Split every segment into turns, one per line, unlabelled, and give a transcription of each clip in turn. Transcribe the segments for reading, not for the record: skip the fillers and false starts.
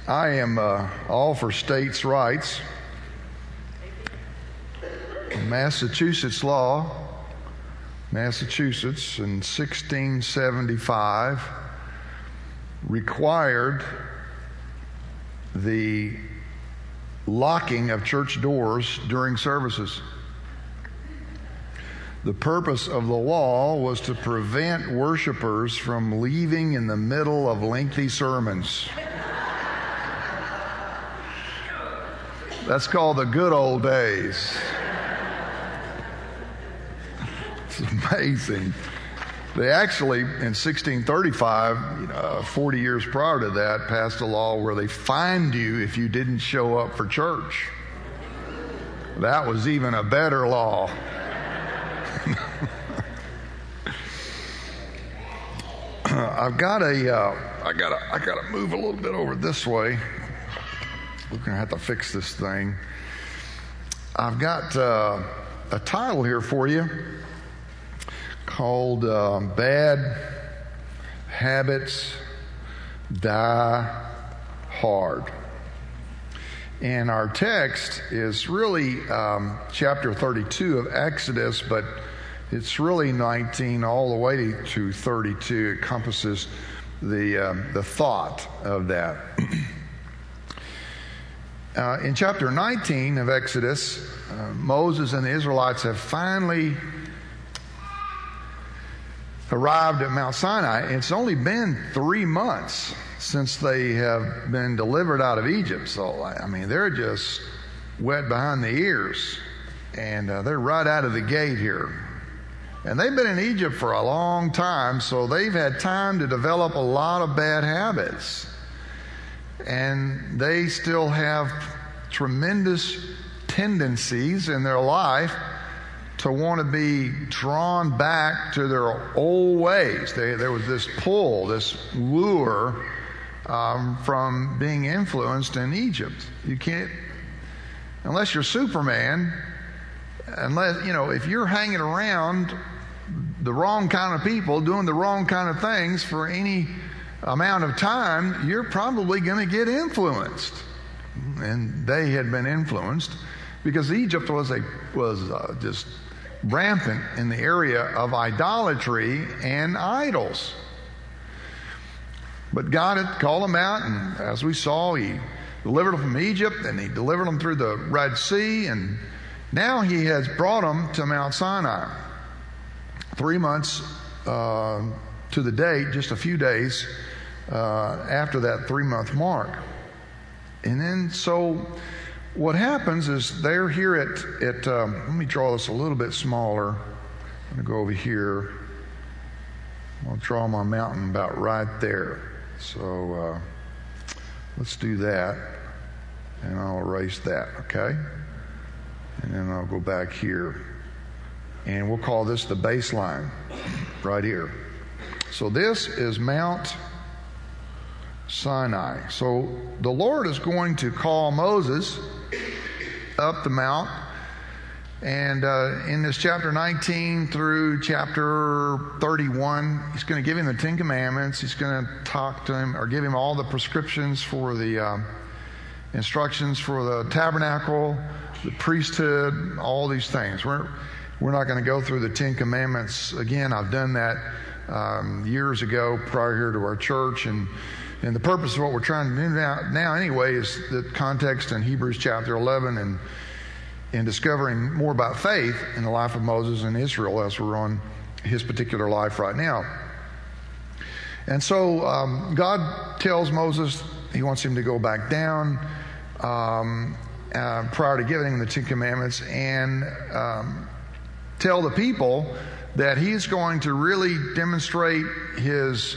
I am all for states' rights. Massachusetts law, Massachusetts in 1675 required the locking of church doors during services. The purpose of the law was to prevent worshipers from leaving in the middle of lengthy sermons. That's called the good old days. It's amazing. They actually, in 1635, 40 years prior to that, passed a law where they fined you if you didn't show up for church. That was even a better law. I gotta move a little bit over this way. We're gonna have to fix this thing. I've got a title here for you called Bad Habits Die Hard. And our text is really chapter 32 of Exodus, but it's really 19 all the way to 32. It encompasses the thought of that. In chapter 19 of Exodus, Moses and the Israelites have finally arrived at Mount Sinai. It's only been 3 months since they have been delivered out of Egypt. So, I mean, they're just wet behind the ears. And they're right out of the gate here. And they've been in Egypt for a long time, so they've had time to develop a lot of bad habits. And they still have tremendous tendencies in their life to want to be drawn back to their old ways. There was this pull, this lure from being influenced in Egypt. You can't, unless you're Superman, if you're hanging around the wrong kind of people, doing the wrong kind of things for any amount of time, you're probably going to get influenced. And they had been influenced because Egypt was just rampant in the area of idolatry and idols. But God had called them out, and as we saw, He delivered them from Egypt, and He delivered them through the Red Sea, and now He has brought them to Mount Sinai. 3 months to the date, just a few days after that 3-month mark. And then so what happens is they're here at let me draw this a little bit smaller. I'm going to go over here. I'll draw my mountain about right there. So let's do that. And I'll erase that, okay? And then I'll go back here. And we'll call this the baseline right here. So this is Mount Sinai. So the Lord is going to call Moses up the mount. And in this chapter 19 through chapter 31, He's going to give him the 10 Commandments. He's going to talk to him or give him all the prescriptions for the instructions for the tabernacle, the priesthood, all these things. We're not going to go through the 10 Commandments again. I've done that years ago prior here to our church. And the purpose of what we're trying to do now anyway is the context in Hebrews chapter 11 and in discovering more about faith in the life of Moses and Israel as we're on his particular life right now. And so God tells Moses He wants him to go back down prior to giving him the 10 Commandments and tell the people that He's going to really demonstrate His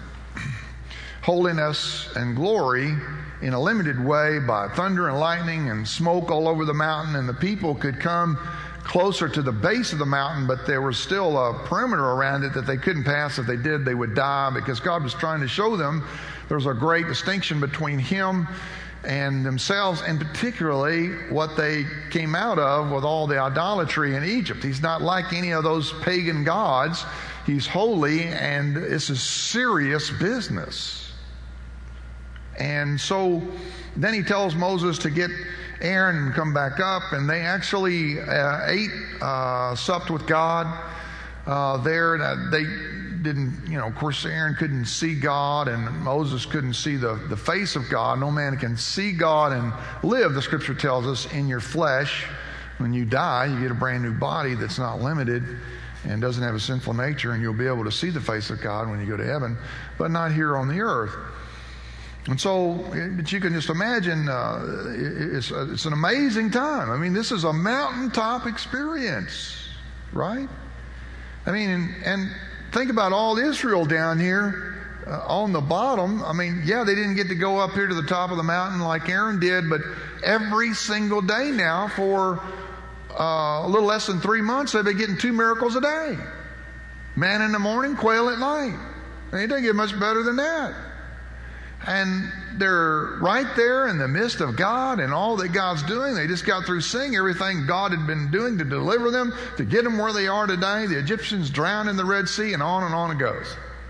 holiness and glory in a limited way by thunder and lightning and smoke all over the mountain, and the people could come closer to the base of the mountain, but there was still a perimeter around it that they couldn't pass. If they did, they would die, because God was trying to show them there's a great distinction between Him and themselves, and particularly what they came out of with all the idolatry in Egypt. He's not like any of those pagan gods. He's holy, and it's a serious business. And so then he tells Moses to get Aaron and come back up, and they actually supped with God there. They didn't, of course, Aaron couldn't see God, and Moses couldn't see the face of God. No man can see God and live, the scripture tells us, in your flesh. When you die, you get a brand new body that's not limited and doesn't have a sinful nature, and you'll be able to see the face of God when you go to heaven, but not here on the earth. And so, but you can just imagine, it's an amazing time. I mean, this is a mountaintop experience, right? I mean, and think about all Israel down here on the bottom. I mean, yeah, they didn't get to go up here to the top of the mountain like Aaron did, but every single day now for a little less than 3 months, they've been getting 2 miracles a day. Man in the morning, quail at night. I mean, it doesn't get much better than that. And they're right there in the midst of God and all that God's doing. They just got through seeing everything God had been doing to deliver them, to get them where they are today. The Egyptians drowned in the Red Sea, and on it goes.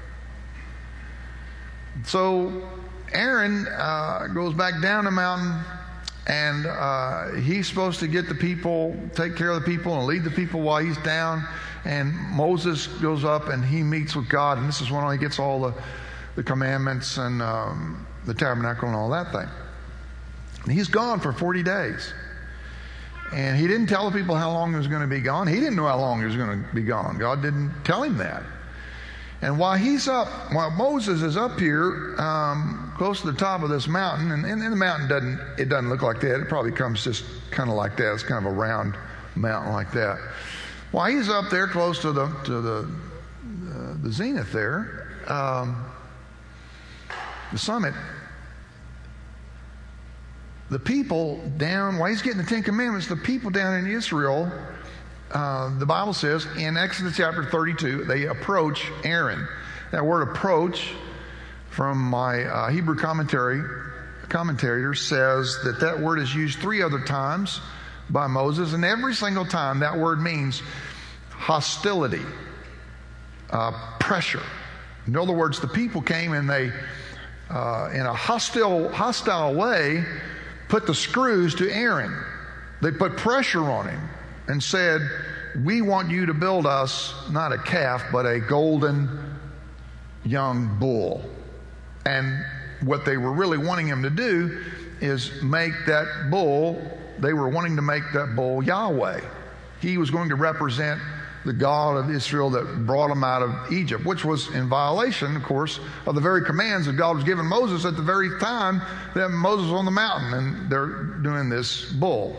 So Aaron goes back down the mountain, and he's supposed to get the people, take care of the people, and lead the people while he's down. And Moses goes up, and he meets with God, and this is when he gets all the commandments and the tabernacle and all that thing. And he's gone for 40 days. And he didn't tell the people how long he was going to be gone. He didn't know how long he was going to be gone. God didn't tell him that. And while Moses is up here, close to the top of this mountain, and the mountain doesn't look like that. It probably comes just kind of like that. It's kind of a round mountain like that. While he's up there close to the zenith there, the summit, the people down, while he's getting the 10 Commandments, the people down in Israel, the Bible says in Exodus chapter 32, they approach Aaron. That word approach, from my Hebrew commentator, says that word is used 3 other times by Moses, and every single time that word means hostility, pressure. In other words, the people came and they, in a hostile way, put the screws to Aaron. They put pressure on him and said, "We want you to build us not a calf, but a golden young bull." And what they were really wanting him to do is make that bull, they were wanting to make that bull Yahweh. He was going to represent the God of Israel that brought them out of Egypt, which was in violation, of course, of the very commands that God was giving Moses at the very time that Moses was on the mountain, and they're doing this bull.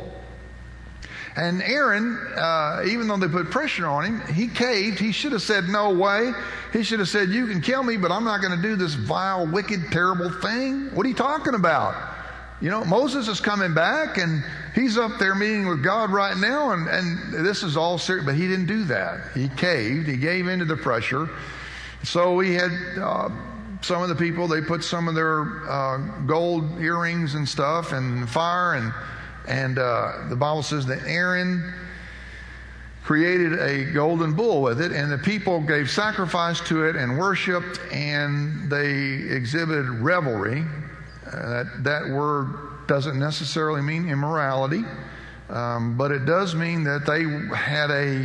And Aaron, even though they put pressure on him, he caved. He should have said, "No way." He should have said, "You can kill me, but I'm not going to do this vile, wicked, terrible thing." What are you talking about? Moses is coming back, and he's up there meeting with God right now, and this is all serious. But he didn't do that. He caved. He gave into the pressure. So he had some of the people, they put some of their gold earrings and stuff in fire, and the Bible says that Aaron created a golden bull with it, and the people gave sacrifice to it and worshiped, and they exhibited revelry. That word doesn't necessarily mean immorality, but it does mean that they had a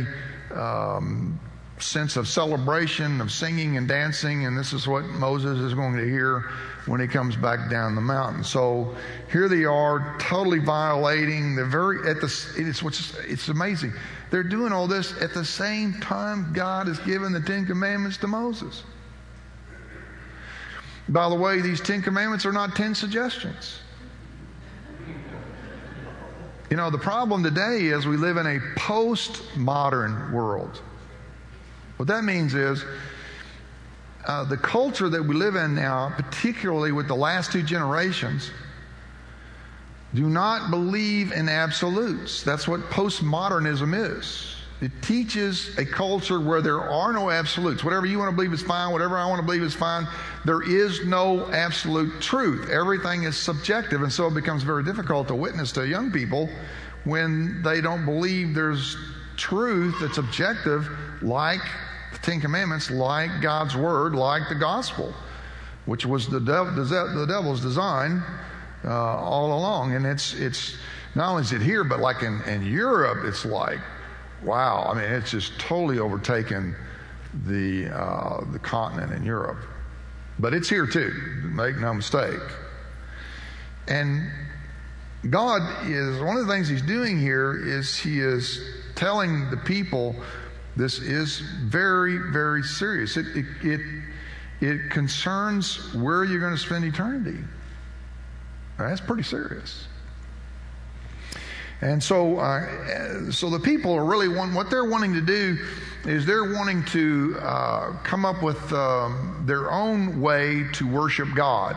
sense of celebration, of singing and dancing, and this is what Moses is going to hear when he comes back down the mountain. So here they are, totally violating it's amazing. They're doing all this at the same time God has given the 10 Commandments to Moses. By the way, these 10 Commandments are not 10 suggestions. The problem today is we live in a postmodern world. What that means is the culture that we live in now, particularly with the last 2 generations, do not believe in absolutes. That's what postmodernism is. It teaches a culture where there are no absolutes. Whatever you want to believe is fine. Whatever I want to believe is fine. There is no absolute truth. Everything is subjective, and so it becomes very difficult to witness to young people when they don't believe there's truth that's objective, like the 10 Commandments, like God's Word, like the gospel. which was the devil's design all along. And it's not only is it here, but like in Europe, it's like, wow. I mean, it's just totally overtaken the continent in Europe. But it's here too, make no mistake. And God is, one of the things He's doing here is He is telling the people this is very, very serious. It concerns where you're going to spend eternity. That's pretty serious. And so the people are really what they're wanting to do is they're wanting to come up with their own way to worship God.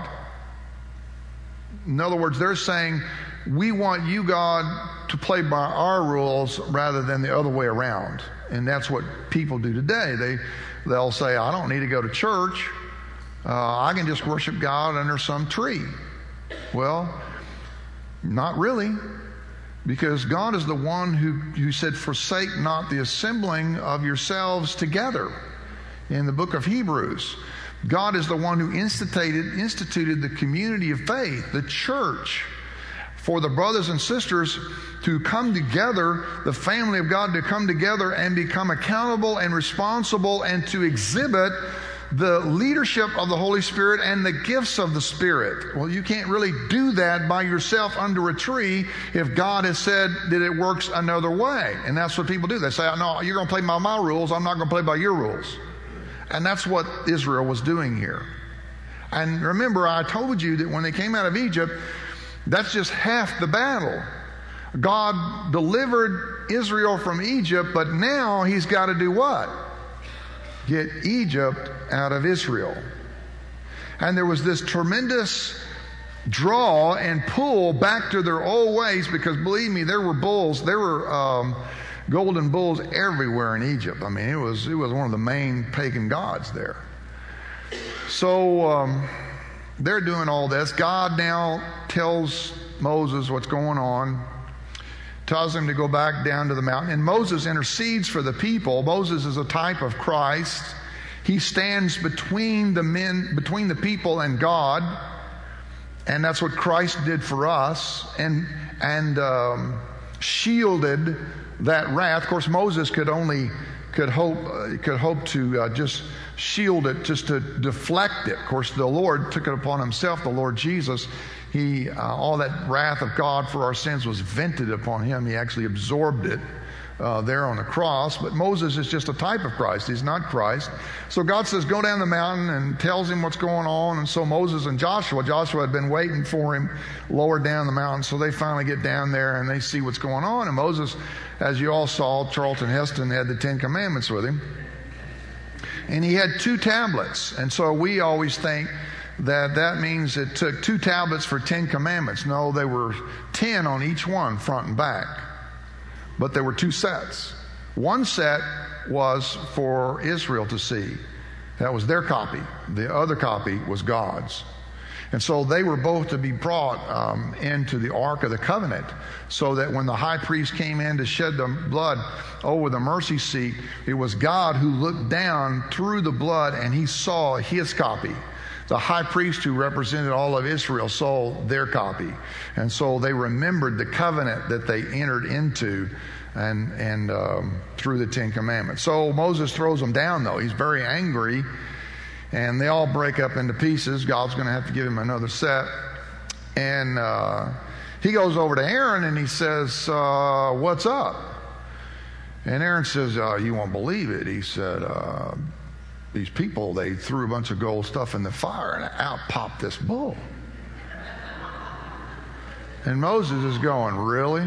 In other words, they're saying, we want you, God, to play by our rules rather than the other way around. And that's what people do today. They'll say, I don't need to go to church. I can just worship God under some tree. Well, not really. Because God is the one who said, forsake not the assembling of yourselves together. In the book of Hebrews, God is the one who instituted the community of faith, the church, for the brothers and sisters to come together, the family of God to come together and become accountable and responsible and to exhibit the leadership of the Holy Spirit and the gifts of the Spirit. Well, you can't really do that by yourself under a tree if God has said that it works another way. And that's what people do. They say, no, you're going to play by my rules. I'm not going to play by your rules. And that's what Israel was doing here. And remember, I told you that when they came out of Egypt, that's just half the battle. God delivered Israel from Egypt, but now He's got to do what? Get Egypt out of Israel. And there was this tremendous draw and pull back to their old ways, because believe me, there were golden bulls everywhere in Egypt. I mean, it was one of the main pagan gods there. So they're doing all this. God now tells Moses what's going on, tells him to go back down to the mountain. And Moses intercedes for the people. Moses is a type of Christ. He stands between the people and God. And that's what Christ did for us. And shielded that wrath. Of course, Moses could hope to just shield it, just to deflect it. Of course, the Lord took it upon Himself, the Lord Jesus. All that wrath of God for our sins was vented upon Him. He actually absorbed it there on the cross. But Moses is just a type of Christ. He's not Christ. So God says, go down the mountain, and tells him what's going on. And so Moses and Joshua had been waiting for him lower down the mountain. So they finally get down there and they see what's going on. And Moses, as you all saw, Charlton Heston had the 10 Commandments with him. And he had 2 tablets. And so we always think that means it took 2 tablets for 10 commandments. No, they were 10 on each one, front and back. But there were 2 sets. One set was for Israel to see. That was their copy. The other copy was God's. And so they were both to be brought into the Ark of the Covenant, so that when the high priest came in to shed the blood over the mercy seat, it was God who looked down through the blood and He saw His copy. The high priest who represented all of Israel saw their copy. And so they remembered the covenant that they entered into and through the 10 Commandments. So Moses throws them down, though. He's very angry. And they all break up into pieces. God's going to have to give him another set. And he goes over to Aaron and he says, what's up? And Aaron says, you won't believe it. He said, these people, they threw a bunch of gold stuff in the fire and out popped this bull. And Moses is going, really?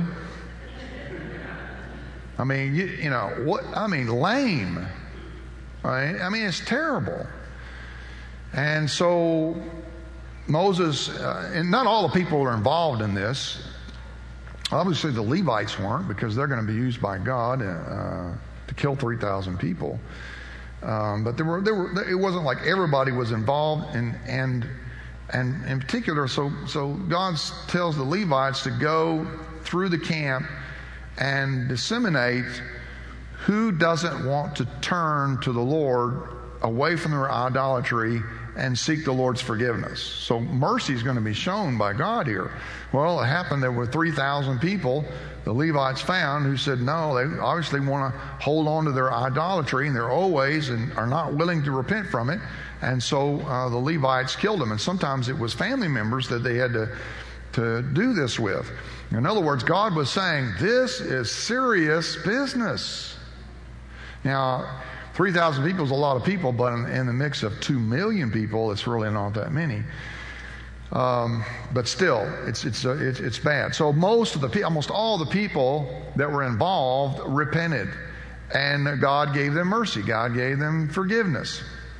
I mean, you know, what? I mean, lame. Right? I mean, it's terrible. And so Moses, and not all the people are involved in this. Obviously, the Levites weren't, because they're going to be used by God to kill 3,000 people. But it wasn't like everybody was involved, and in particular, so God tells the Levites to go through the camp and disseminate who doesn't want to turn to the Lord away from their idolatry and seek the Lord's forgiveness. So mercy is going to be shown by God here. Well, it happened there were 3,000 people the Levites found who said no, they obviously want to hold on to their idolatry and their old ways and are not willing to repent from it. And so the Levites killed them. And sometimes it was family members that they had to do this with. In other words, God was saying, this is serious business. Now, 3,000 people is a lot of people, but in the mix of 2 million people, it's really not that many. But still, it's bad. So almost all the people that were involved repented, and God gave them mercy. God gave them forgiveness.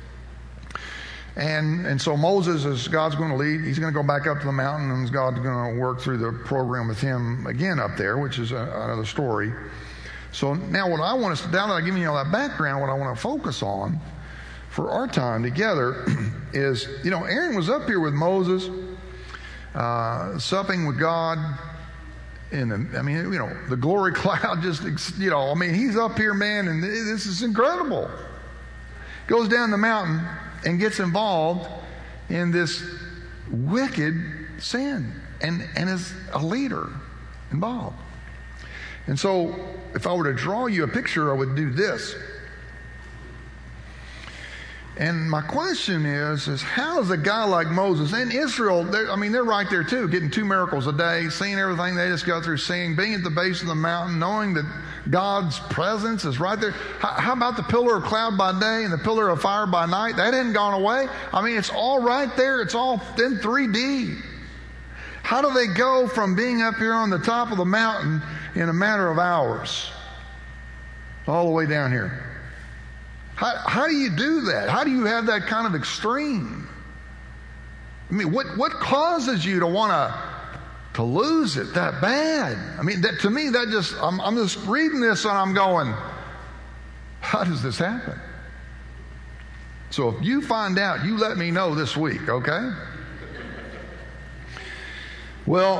And so Moses, as God's going to lead, he's going to go back up to the mountain, and God's going to work through the program with him again up there, which is another story. So now what I want us to, now that I've given you all that background, what I want to focus on for our time together is, Aaron was up here with Moses, supping with God the glory cloud just, he's up here, man, and this is incredible. Goes down the mountain and gets involved in this wicked sin and is a leader involved. And so if I were to draw you a picture, I would do this. And my question is how does a guy like Moses and Israel, they're right there too, getting 2 miracles a day, seeing everything they just go through seeing, being at the base of the mountain, knowing that God's presence is right there. How about the pillar of cloud by day and the pillar of fire by night? That hadn't gone away. It's all right there. It's all in 3D. How do they go from being up here on the top of the mountain in a matter of hours all the way down here? How do you do that? How do you have that kind of extreme? What causes you to want to lose it that bad? To me, that just, I'm just reading this and I'm going, how does this happen? So if you find out, you let me know this week, okay? Well,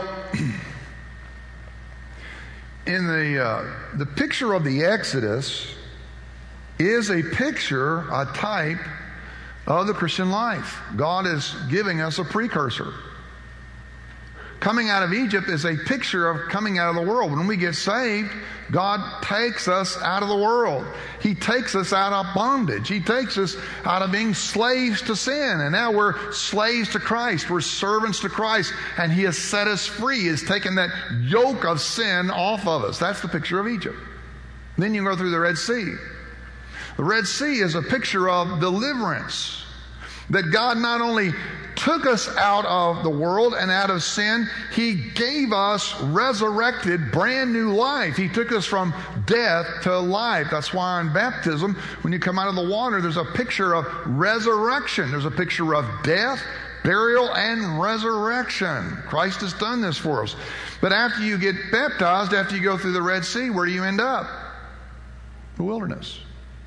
in the picture of the Exodus is a picture, a type of the Christian life. God is giving us a precursor. Coming out of Egypt is a picture of coming out of the world. When we get saved, God takes us out of the world. He takes us out of bondage. He takes us out of being slaves to sin. And now we're slaves to Christ. We're servants to Christ. And He has set us free. He has taken that yoke of sin off of us. That's the picture of Egypt. Then you go through the Red Sea. The Red Sea is a picture of deliverance. That God not only took us out of the world and out of sin, He gave us resurrected, brand new life. He took us from death to life. That's why in baptism, when you come out of the water, there's a picture of resurrection. There's a picture of death, burial, and resurrection. Christ has done this for us. But after you get baptized, after you go through the Red Sea, where do you end up? The wilderness.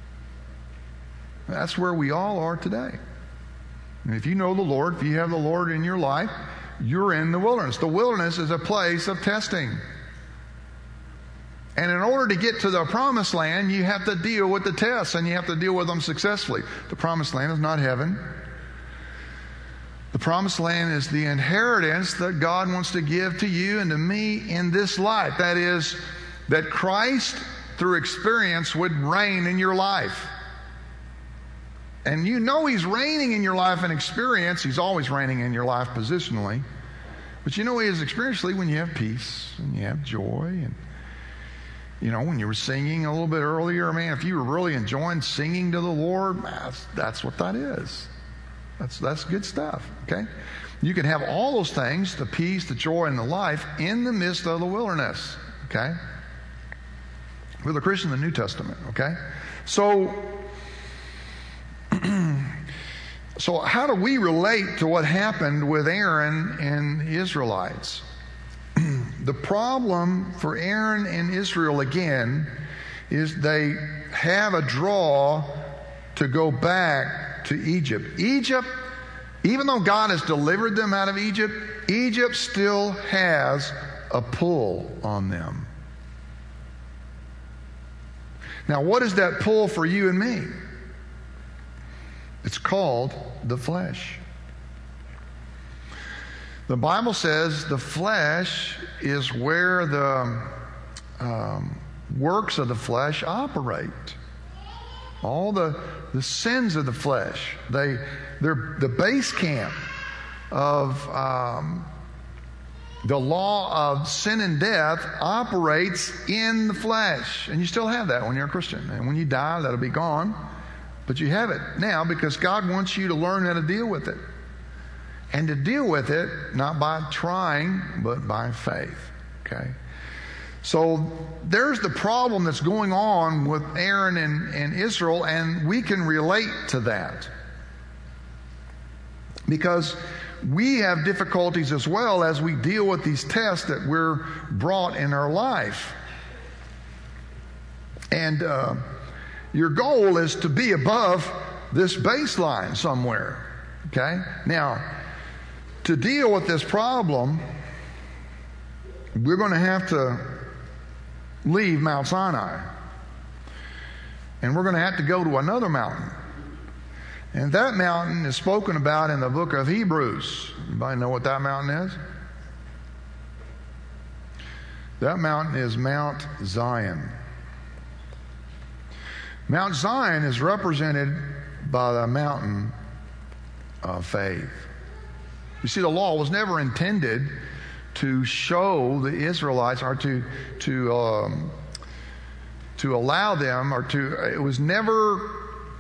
That's where we all are today. And if you know the Lord, if you have the Lord in your life, you're in the wilderness. The wilderness is a place of testing. And in order to get to the promised land, you have to deal with the tests, and you have to deal with them successfully. The promised land is not heaven. The promised land is the inheritance that God wants to give to you and to me in this life. That is, that Christ, through experience, would reign in your life. And you know He's reigning in your life in experience. He's always reigning in your life positionally. But you know He is experientially when you have peace and you have joy. And, when you were singing a little bit earlier, man, if you were really enjoying singing to the Lord, that's what that is. That's good stuff, okay? You can have all those things, the peace, the joy, and the life in the midst of the wilderness, okay? With a Christian in the New Testament, okay? So how do we relate to what happened with Aaron and the Israelites? The problem for Aaron and Israel, again, is they have a draw to go back to Egypt. Egypt, even though God has delivered them out of Egypt, Egypt still has a pull on them. Now, what is that pull for you and me? It's called the flesh. The Bible says the flesh is where the works of the flesh operate. All the sins of the flesh, they're the base camp of the law of sin and death operates in the flesh. And you still have that when you're a Christian. And when you die, that'll be gone. But you have it now because God wants you to learn how to deal with it. And to deal with it, not by trying, but by faith. Okay? So there's the problem that's going on with Aaron and Israel, and we can relate to that. Because we have difficulties as well as we deal with these tests that we're brought in our life. And your goal is to be above this baseline somewhere. Okay? Now, to deal with this problem, we're going to have to leave Mount Sinai. And we're going to have to go to another mountain. And that mountain is spoken about in the book of Hebrews. Anybody know what that mountain is? That mountain is Mount Zion. Mount Zion is represented by the mountain of faith. You see, the law was never intended to show the Israelites or to allow them or to, it was never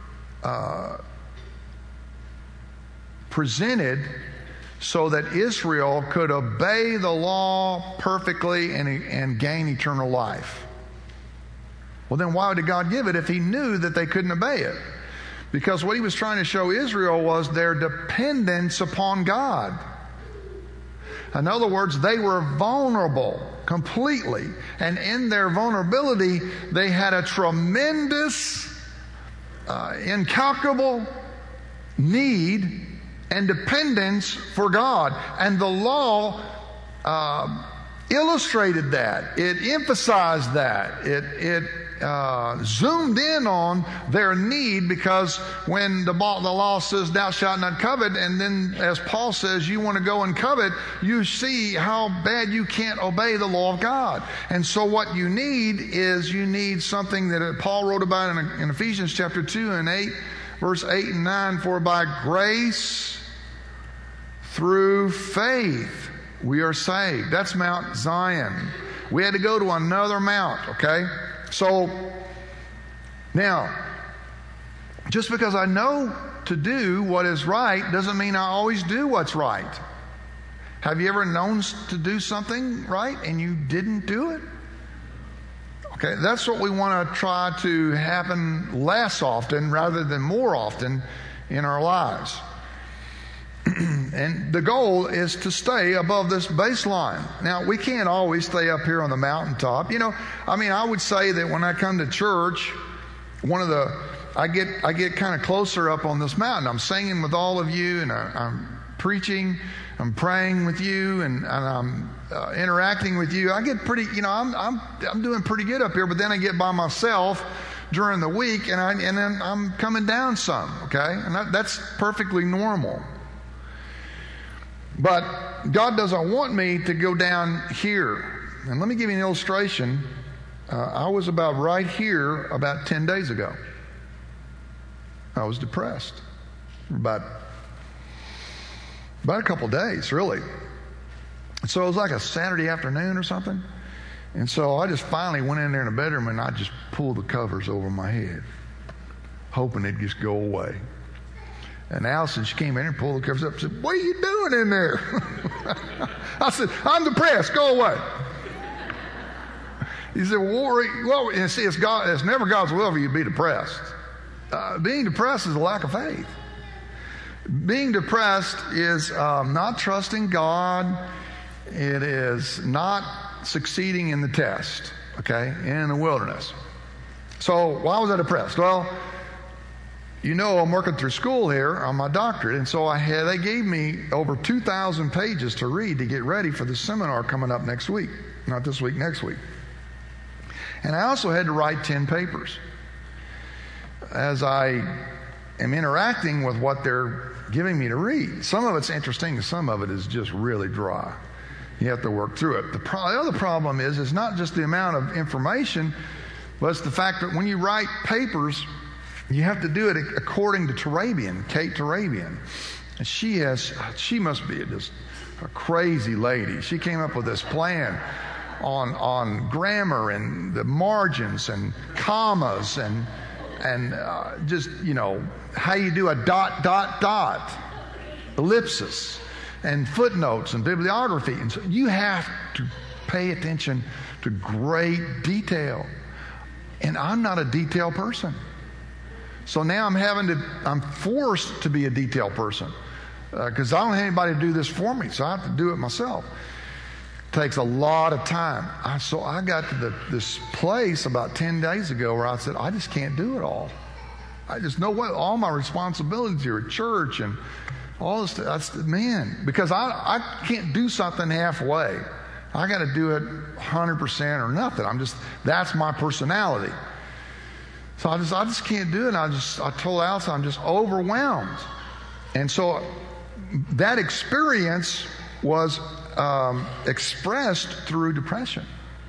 presented so that Israel could obey the law perfectly and gain eternal life. Well, then why did God give it if he knew that they couldn't obey it? Because what he was trying to show Israel was their dependence upon God. In other words, they were vulnerable completely. And in their vulnerability, they had a tremendous, incalculable need and dependence for God. And the law illustrated that. It emphasized that. It zoomed in on their need, because when the law says thou shalt not covet, and then as Paul says you want to go and covet, you see how bad you can't obey the law of God. And so what you need is something that Paul wrote about in Ephesians chapter 2 and 8, verse 8 and 9, for by grace through faith we are saved. That's Mount Zion. We had to go to another mount, okay? So, now, just because I know to do what is right doesn't mean I always do what's right. Have you ever known to do something right and you didn't do it? Okay, that's what we want to try to happen less often rather than more often in our lives. And the goal is to stay above this baseline. Now, we can't always stay up here on the mountaintop. I would say that when I come to church, I get kind of closer up on this mountain. I'm singing with all of you, and I'm preaching, I'm praying with you, and I'm interacting with you. I get pretty, I'm doing pretty good up here, but then I get by myself during the week, and then I'm coming down some, okay? And that's perfectly normal. But God doesn't want me to go down here. And let me give you an illustration. I was about right here about 10 days ago. I was depressed. About a couple days, really. So it was like a Saturday afternoon or something. And so I just finally went in there in the bedroom and I just pulled the covers over my head, hoping it'd just go away. And Allison, she came in and pulled the covers up and said, "What are you doing in there?" I said, "I'm depressed. Go away." He said, "Well, see, it's never God's will for you to be depressed. Being depressed is a lack of faith. Being depressed is not trusting God. It is not succeeding in the test, okay, in the wilderness." So why was I depressed? Well, I'm working through school here on my doctorate, and so they gave me over 2,000 pages to read to get ready for the seminar coming up next week. Not this week, next week. And I also had to write 10 papers. As I am interacting with what they're giving me to read. Some of it's interesting, and some of it is just really dry. You have to work through it. The other problem is not just the amount of information, but it's the fact that when you write papers, you have to do it according to Turabian, Kate Turabian. And she must be just a crazy lady. She came up with this plan on grammar and the margins and commas and just, how you do a ... ellipsis and footnotes and bibliography. And so you have to pay attention to great detail. And I'm not a detail person. So now I'm forced to be a detail person because I don't have anybody to do this for me. So I have to do it myself. It takes a lot of time. So I got to this place about 10 days ago where I said, I just can't do it all. I just know what all my responsibilities here at church and all this stuff. Because I can't do something halfway. I got to do it 100% or nothing. That's my personality. So I just can't do it. I told Alice I'm just overwhelmed. And so that experience was expressed through depression.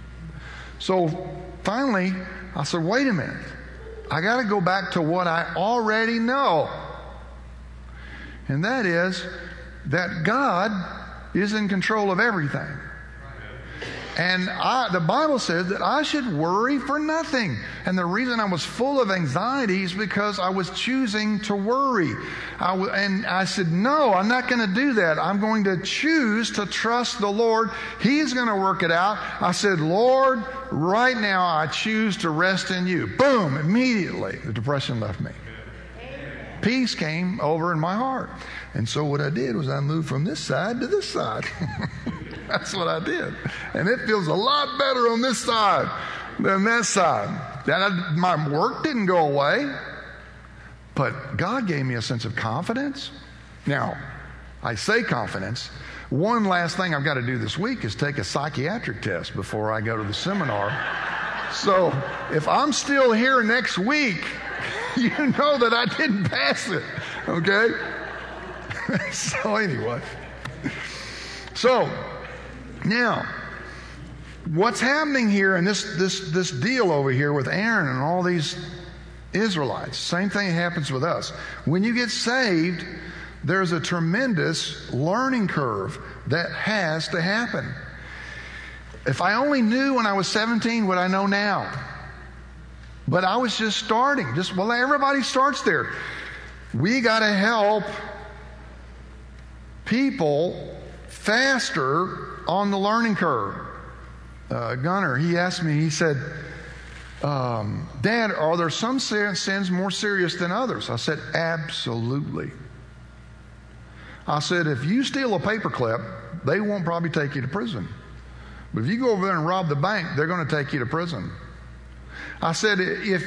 So finally, I said, wait a minute. I got to go back to what I already know. And that is that God is in control of everything. And the Bible says that I should worry for nothing. And the reason I was full of anxiety is because I was choosing to worry. And I said, no, I'm not going to do that. I'm going to choose to trust the Lord. He's going to work it out. I said, Lord, right now I choose to rest in you. Boom, immediately the depression left me. Peace came over in my heart. And so what I did was I moved from this side to this side. That's what I did. And it feels a lot better on this side than that side. My work didn't go away, but God gave me a sense of confidence. Now, I say confidence. One last thing I've got to do this week is take a psychiatric test before I go to the seminar. So if I'm still here next week, you know that I didn't pass it. Okay? So anyway. So now, what's happening here in this deal over here with Aaron and all these Israelites, same thing happens with us. When you get saved, there's a tremendous learning curve that has to happen. If I only knew when I was 17 what I know now. But I was just starting. Everybody starts there. We got to help people faster on the learning curve. Gunnar, he asked me, he said, Dad, are there some sins more serious than others? I said, absolutely. I said, if you steal a paperclip, they won't probably take you to prison. But if you go over there and rob the bank, they're going to take you to prison. I said,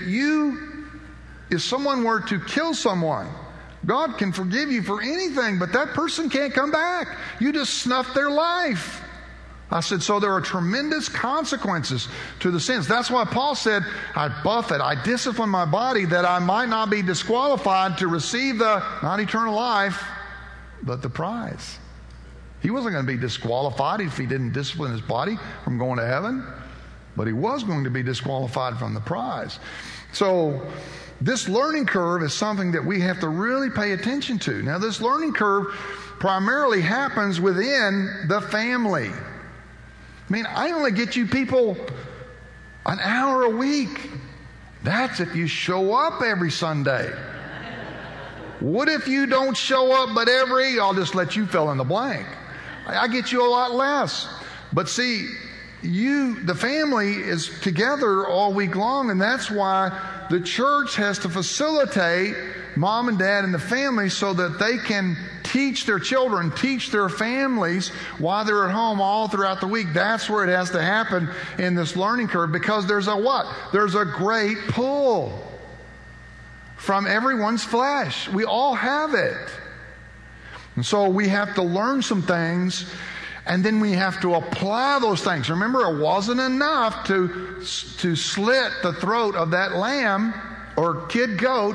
if someone were to kill someone, God can forgive you for anything, but that person can't come back. You just snuffed their life. I said, so there are tremendous consequences to the sins. That's why Paul said, I buffet, I discipline my body that I might not be disqualified to receive the, not eternal life, but the prize. He wasn't going to be disqualified if he didn't discipline his body from going to heaven, but he was going to be disqualified from the prize. So this learning curve is something that we have to really pay attention to. Now, this learning curve primarily happens within the family. I mean, I only get you people an hour a week. That's if you show up every Sunday. What if you don't show up but I'll just let you fill in the blank. I get you a lot less. But see, the family is together all week long, and that's why the church has to facilitate mom and dad and the family so that they can teach their children, teach their families while they're at home all throughout the week. That's where it has to happen in this learning curve, because there's a what? There's a great pull from everyone's flesh. We all have it. And so we have to learn some things, and then we have to apply those things. Remember, it wasn't enough to slit the throat of that lamb or kid goat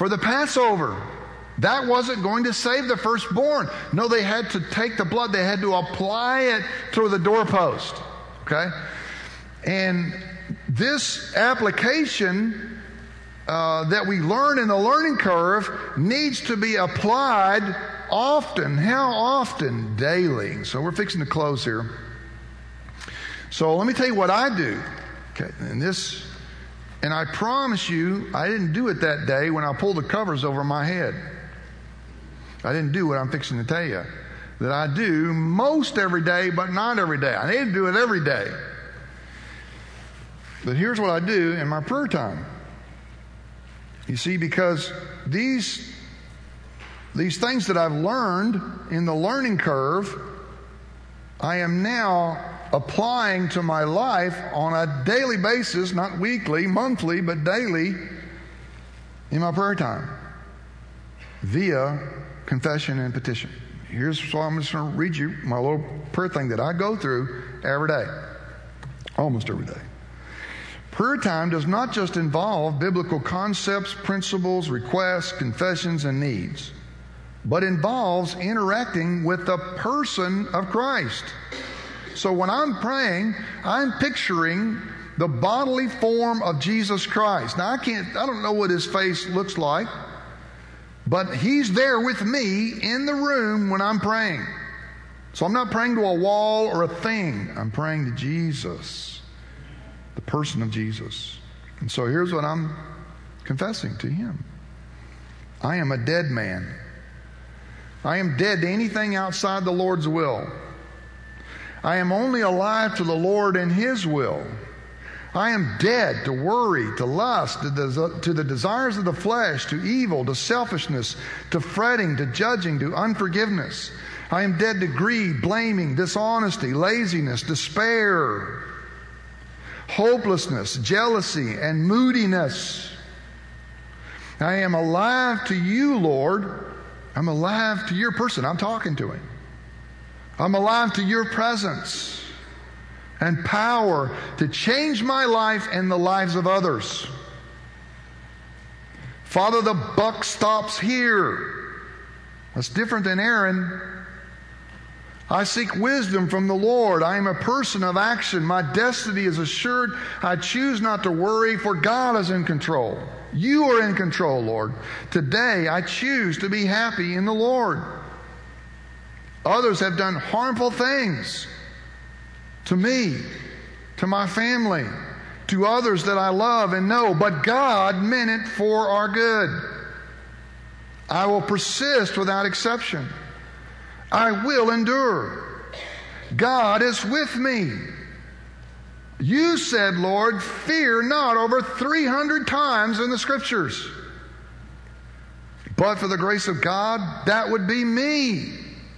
for the Passover. That wasn't going to save the firstborn. No, they had to take the blood. They had to apply it to the doorpost. Okay? And this application that we learn in the learning curve needs to be applied often. How often? Daily. So we're fixing to close here. So let me tell you what I do. Okay, and I promise you, I didn't do it that day when I pulled the covers over my head. I didn't do what I'm fixing to tell you that I do most every day, but not every day. I need to do it every day. But here's what I do in my prayer time. You see, because these things that I've learned in the learning curve, I am now applying to my life on a daily basis, not weekly, monthly, but daily in my prayer time via confession and petition. Here's what I'm just going to read you my little prayer thing that I go through every day, almost every day. Prayer time does not just involve biblical concepts, principles, requests, confessions, and needs, but involves interacting with the person of Christ. So when I'm praying, I'm picturing the bodily form of Jesus Christ. Now I don't know what his face looks like, but he's there with me in the room when I'm praying. So I'm not praying to a wall or a thing. I'm praying to Jesus, the person of Jesus. And so here's what I'm confessing to him. I am a dead man. I am dead to anything outside the Lord's will. I am only alive to the Lord and his will. I am dead to worry, to lust, to the desires of the flesh, to evil, to selfishness, to fretting, to judging, to unforgiveness. I am dead to greed, blaming, dishonesty, laziness, despair, hopelessness, jealousy, and moodiness. I am alive to you, Lord. I'm alive to your person. I'm talking to him. I'm alive to your presence and power to change my life and the lives of others. Father, the buck stops here. That's different than Aaron. I seek wisdom from the Lord. I am a person of action. My destiny is assured. I choose not to worry, for God is in control. You are in control, Lord. Today, I choose to be happy in the Lord. Others have done harmful things to me, to my family, to others that I love and know, but God meant it for our good. I will persist without exception. I will endure. God is with me. You said, Lord, fear not, over 300 times in the Scriptures. But for the grace of God, that would be me.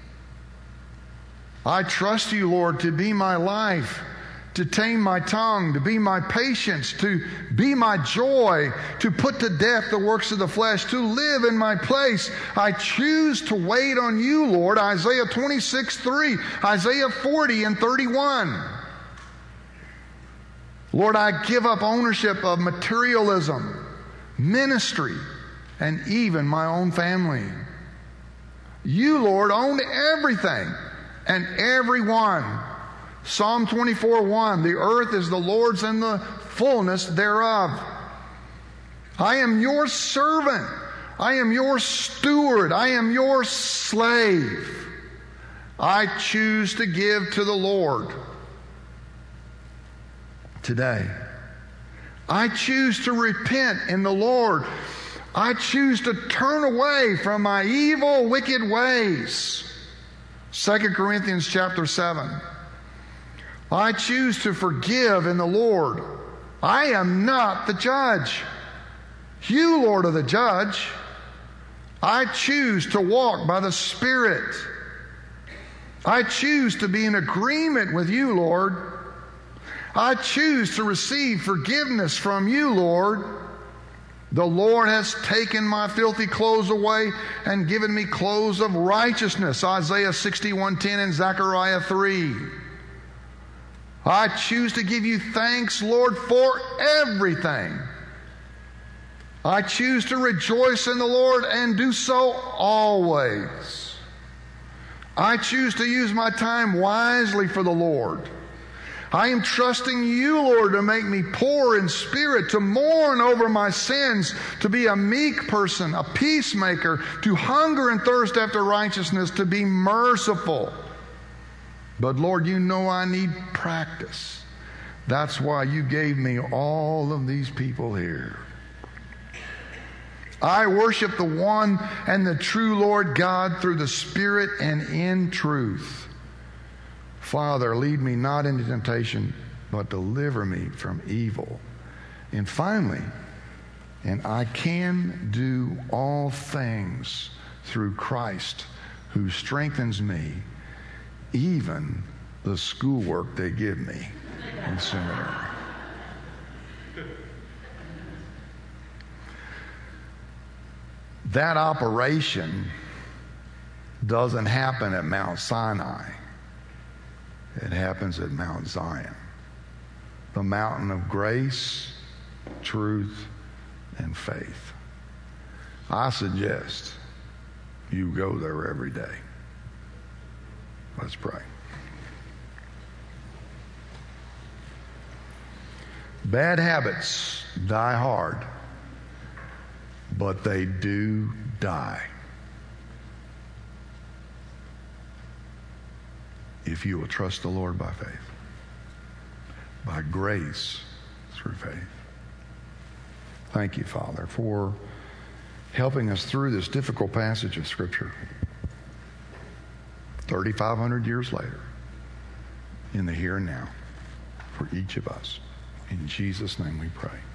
I trust you, Lord, to be my life, to tame my tongue, to be my patience, to be my joy, to put to death the works of the flesh, to live in my place. I choose to wait on you, Lord. Isaiah 26:3, Isaiah 40 and 31. Lord, I give up ownership of materialism, ministry, and even my own family. You, Lord, own everything and everyone. Psalm 24:1, the earth is the Lord's and the fullness thereof. I am your servant. I am your steward. I am your slave. I choose to give to the Lord today. I choose to repent in the Lord. I choose to turn away from my evil, wicked ways. 2 Corinthians chapter 7. I choose to forgive in the Lord. I am not the judge. You, Lord, are the judge. I choose to walk by the Spirit. I choose to be in agreement with you, Lord. I choose to receive forgiveness from you, Lord. The Lord has taken my filthy clothes away and given me clothes of righteousness. Isaiah 61:10 and Zechariah 3. I choose to give you thanks, Lord, for everything. I choose to rejoice in the Lord and do so always. I choose to use my time wisely for the Lord. I am trusting you, Lord, to make me poor in spirit, to mourn over my sins, to be a meek person, a peacemaker, to hunger and thirst after righteousness, to be merciful. But Lord, you know I need practice. That's why you gave me all of these people here. I worship the one and the true Lord God through the Spirit and in truth. Father, lead me not into temptation, but deliver me from evil. And finally, and I can do all things through Christ who strengthens me, even the schoolwork they give me in seminary. That operation doesn't happen at Mount Sinai. It happens at Mount Zion, the mountain of grace, truth, and faith. I suggest you go there every day. Let's pray. Bad habits die hard, but they do die if you will trust the Lord by faith, by grace through faith. Thank you, Father, for helping us through this difficult passage of Scripture 3,500 years later in the here and now for each of us. In Jesus' name we pray.